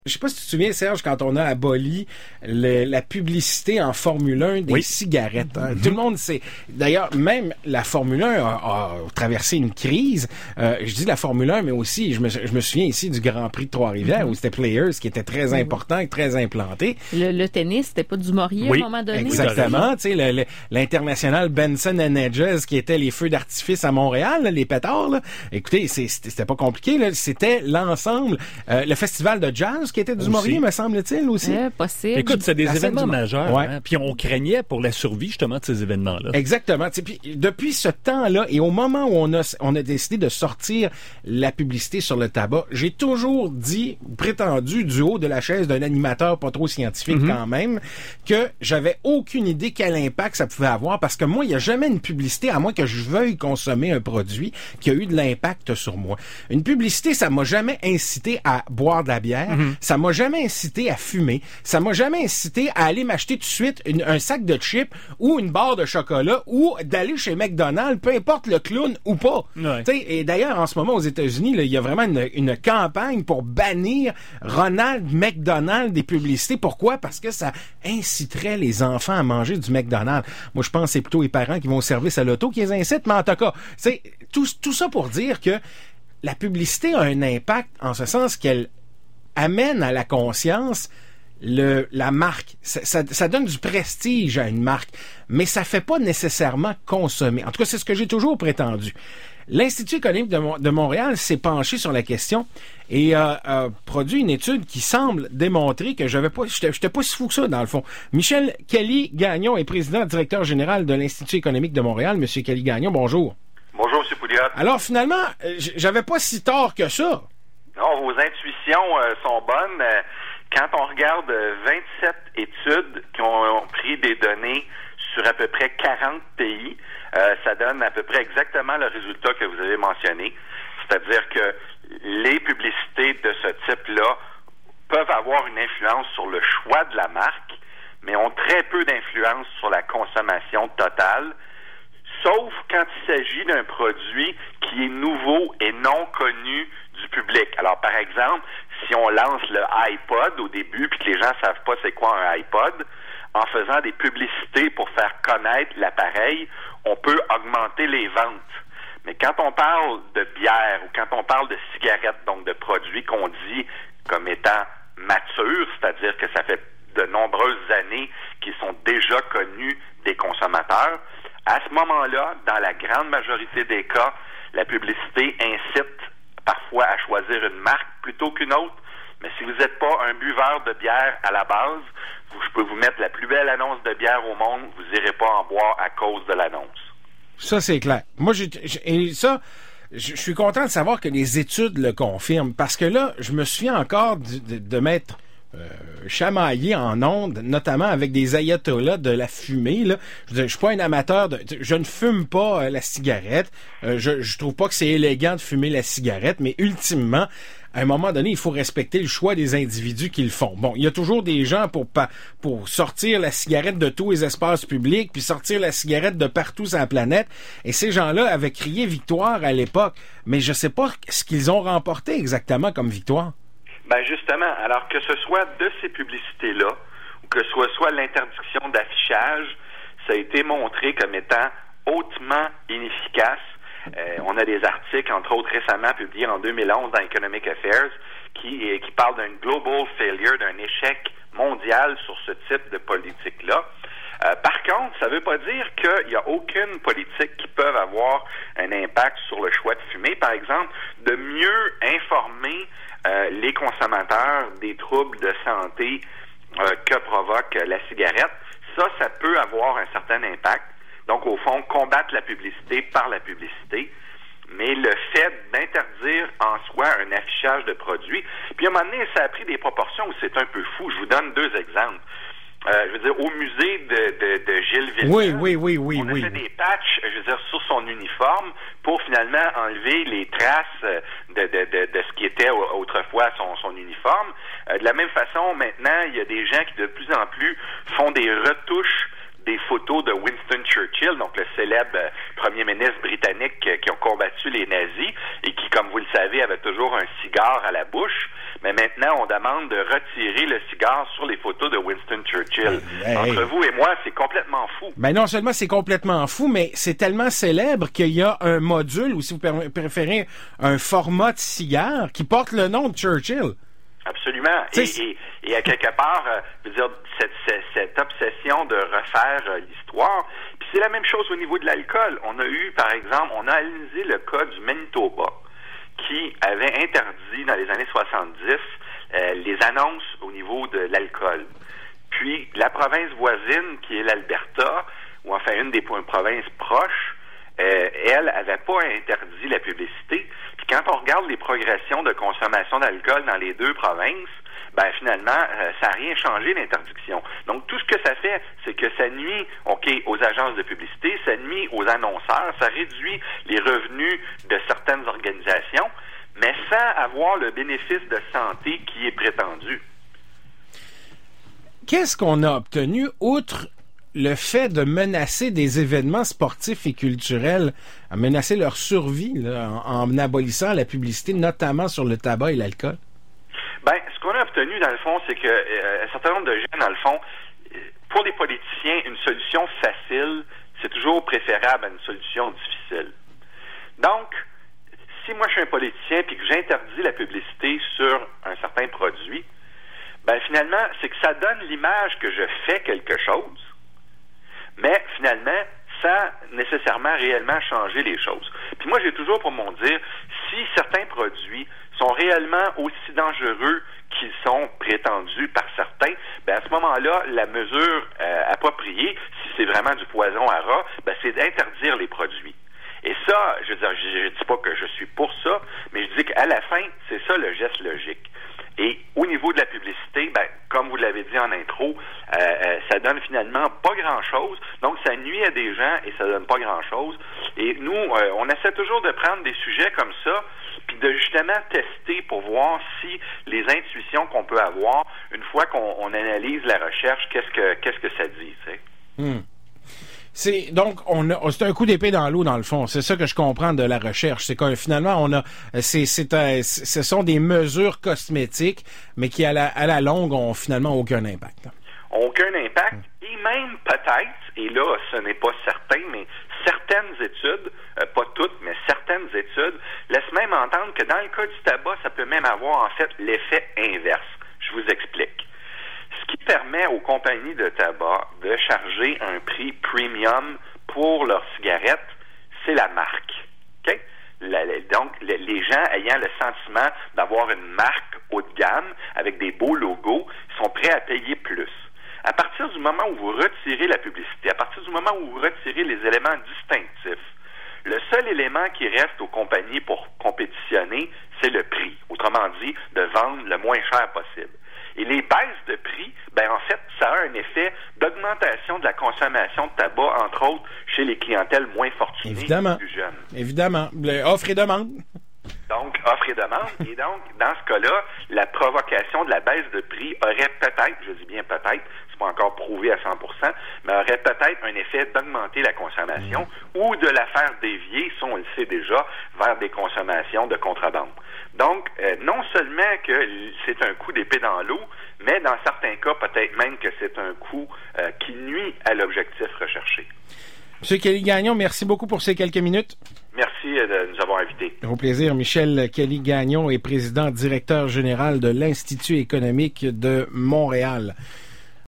Je sais pas si tu te souviens, Serge, quand on a aboli la publicité en Formule 1 des cigarettes. Hein? Tout le monde sait. D'ailleurs, même la Formule 1 a traversé une crise. Je dis la Formule 1, mais aussi, je me souviens ici du Grand Prix de Trois-Rivières, où c'était Players, qui était très important et très implanté. Le tennis, c'était pas du Maurier à un moment donné? Exactement. Tu sais, l'international Benson and Hedges, qui était les feux d'artifice à Montréal, là, les pétards. Là. Écoutez, c'était pas compliqué. Là. C'était l'ensemble. Le festival de jazz, qui était du Maurier, me semble-t-il, aussi. Possible. Écoute, c'est des événements majeurs. Ouais. Hein? Puis on craignait pour la survie, justement, de ces événements-là. Exactement. Puis depuis ce temps-là, et au moment où on a décidé de sortir la publicité sur le tabac, j'ai toujours prétendu, du haut de la chaise d'un animateur pas trop scientifique quand même, que j'avais aucune idée quel impact ça pouvait avoir, parce que moi, il n'y a jamais une publicité, à moins que je veuille consommer un produit, qui a eu de l'impact sur moi. Une publicité, ça m'a jamais incité à boire de la bière, ça m'a jamais incité à fumer. Ça m'a jamais incité à aller m'acheter tout de suite un sac de chips ou une barre de chocolat ou d'aller chez McDonald's, peu importe le clown ou pas. Ouais. Et d'ailleurs, en ce moment, aux États-Unis, il y a vraiment une campagne pour bannir Ronald McDonald des publicités. Pourquoi? Parce que ça inciterait les enfants à manger du McDonald's. Moi, je pense que c'est plutôt les parents qui vont au service à l'auto qui les incitent, mais en tout cas, tout ça pour dire que la publicité a un impact en ce sens qu'elle amène à la conscience la marque. Ça donne du prestige à une marque, mais ça fait pas nécessairement consommer. En tout cas, c'est ce que j'ai toujours prétendu. L'Institut économique de Montréal s'est penché sur la question et a produit une étude qui semble démontrer que j'étais pas si fou que ça, dans le fond. Michel Kelly-Gagnon est président directeur général de l'Institut économique de Montréal. Monsieur Kelly-Gagnon, bonjour. Bonjour, M. Pouliot. Alors, finalement, j'avais pas si tort que ça. Non, vos intuitions sont bonnes. Quand on regarde 27 études qui ont pris des données sur à peu près 40 pays, ça donne à peu près exactement le résultat que vous avez mentionné. C'est-à-dire que les publicités de ce type-là peuvent avoir une influence sur le choix de la marque, mais ont très peu d'influence sur la consommation totale, sauf quand il s'agit d'un produit qui est nouveau et non connu du public. Alors, par exemple, si on lance le iPod au début puis que les gens savent pas c'est quoi un iPod, en faisant des publicités pour faire connaître l'appareil, on peut augmenter les ventes. Mais quand on parle de bière ou quand on parle de cigarettes, donc de produits qu'on dit comme étant matures, c'est-à-dire que ça fait de nombreuses années qu'ils sont déjà connus des consommateurs, à ce moment-là, dans la grande majorité des cas, la publicité incite parfois à choisir une marque plutôt qu'une autre. Mais si vous n'êtes pas un buveur de bière à la base, je peux vous mettre la plus belle annonce de bière au monde, vous n'irez pas en boire à cause de l'annonce. Ça, c'est clair. Moi, je suis content de savoir que les études le confirment, parce que là, je me souviens encore de m'être chamaillé en ondes, notamment avec des ayatollahs de la fumée. Là. Je suis pas un amateur je ne fume pas la cigarette. Je trouve pas que c'est élégant de fumer la cigarette, mais ultimement, à un moment donné, il faut respecter le choix des individus qui le font. Bon, il y a toujours des gens pour sortir la cigarette de tous les espaces publics, puis sortir la cigarette de partout sur la planète. Et ces gens-là avaient crié victoire à l'époque. Mais je sais pas ce qu'ils ont remporté exactement comme victoire. Ben justement, alors que ce soit de ces publicités-là, ou que ce soit l'interdiction d'affichage, ça a été montré comme étant hautement inefficace. On a des articles, entre autres récemment publiés en 2011 dans Economic Affairs, qui parlent d'un global failure, d'un échec mondial sur ce type de politique-là. Par contre, ça ne veut pas dire qu'il n'y a aucune politique qui peut avoir un impact sur le choix de fumer. Par exemple, de mieux informer les consommateurs des troubles de santé que provoque la cigarette, ça peut avoir un certain impact. Donc, au fond, combattre la publicité par la publicité, mais le fait d'interdire en soi un affichage de produits. Puis, à un moment donné, ça a pris des proportions où c'est un peu fou. Je vous donne deux exemples. Je veux dire, au musée de Gilles Villeneuve, on a fait des patchs, je veux dire, sur son uniforme pour finalement enlever les traces de ce qui était autrefois son uniforme. De la même façon, maintenant, il y a des gens qui de plus en plus font des retouches des photos de Winston Churchill, donc le célèbre premier ministre britannique qui a combattu les nazis et qui, comme vous le savez, avait toujours un cigare à la bouche. Mais maintenant, on demande de retirer le cigare sur les photos de Winston Churchill. Entre vous et moi, c'est complètement fou. Ben non seulement c'est complètement fou, mais c'est tellement célèbre qu'il y a un module, ou si vous préférez, un format de cigare qui porte le nom de Churchill. Absolument. Et à quelque part, je veux dire, cette obsession de refaire l'histoire. Puis c'est la même chose au niveau de l'alcool. On a eu, par exemple, on a analysé le cas du Manitoba, qui avait interdit dans les années 70 les annonces au niveau de l'alcool. Puis la province voisine, qui est l'Alberta, ou enfin une des provinces proches, elle avait pas interdit la publicité. Puis quand on regarde les progressions de consommation d'alcool dans les deux provinces, ben finalement, ça n'a rien changé l'interdiction. Donc tout ce que ça fait, c'est que ça nuit, aux agences de publicité, ça nuit aux annonceurs, ça réduit les revenus de certaines organisations, mais sans avoir le bénéfice de santé qui est prétendu. Qu'est-ce qu'on a obtenu outre le fait de menacer des événements sportifs et culturels, à menacer leur survie là, en abolissant la publicité, notamment sur le tabac et l'alcool? Ben, ce qu'on a obtenu, dans le fond, c'est que un certain nombre de gens, dans le fond, pour les politiciens, une solution facile, c'est toujours préférable à une solution difficile. Donc, si moi je suis un politicien puis que j'interdis la publicité sur un certain produit, ben finalement, c'est que ça donne l'image que je fais quelque chose, mais finalement, sans nécessairement réellement changer les choses. Puis moi, j'ai toujours pour mon dire, si certains produits sont réellement aussi dangereux qu'ils sont prétendus par certains, ben à ce moment-là, la mesure appropriée, si c'est vraiment du poison à rat, ben c'est d'interdire les produits. Et ça, je veux dire, je dis pas que je suis pour ça, mais je dis qu'à la fin, c'est ça le geste logique. Et au niveau de la publicité, ben, comme vous l'avez dit en intro, ça donne finalement pas grand-chose. Donc, ça nuit à des gens et ça donne pas grand-chose. Et nous, on essaie toujours de prendre des sujets comme ça, puis de justement tester pour voir si les intuitions qu'on peut avoir, une fois qu'on analyse la recherche, qu'est-ce que ça dit, tu sais. C'est c'est un coup d'épée dans l'eau dans le fond. C'est ça que je comprends de la recherche. C'est que finalement ce sont des mesures cosmétiques, mais qui à la longue ont finalement aucun impact. Aucun impact et même peut-être, et là ce n'est pas certain, mais certaines études, pas toutes, mais certaines études laissent même entendre que dans le cas du tabac, ça peut même avoir en fait l'effet inverse. Je vous explique. Ce qui permet aux compagnies de tabac de charger un prix premium pour leurs cigarettes, c'est la marque. Okay? Donc, les gens ayant le sentiment d'avoir une marque haut de gamme avec des beaux logos sont prêts à payer plus. À partir du moment où vous retirez la publicité, à partir du moment où vous retirez les éléments distinctifs, le seul élément qui reste aux compagnies pour compétitionner, c'est le prix. Autrement dit, de vendre le moins cher possible. Et les baisses de prix, ben en fait, ça a un effet d'augmentation de la consommation de tabac, entre autres, chez les clientèles moins fortunées et plus jeunes. Évidemment. Offre et demande. Donc, offre et demande. Et donc, dans ce cas-là, la provocation de la baisse de prix aurait peut-être, je dis bien peut-être, c'est pas encore prouvé à 100%, mais aurait peut-être un effet d'augmenter la consommation ou de la faire dévier, ça on le sait déjà, vers des consommations de contrebande. Donc, non seulement que c'est un coup d'épée dans l'eau, mais dans certains cas, peut-être même que c'est un coup qui nuit à l'objectif recherché. M. Kelly-Gagnon, merci beaucoup pour ces quelques minutes. Merci de nous avoir invités. Au plaisir. Michel Kelly-Gagnon est président directeur général de l'Institut économique de Montréal.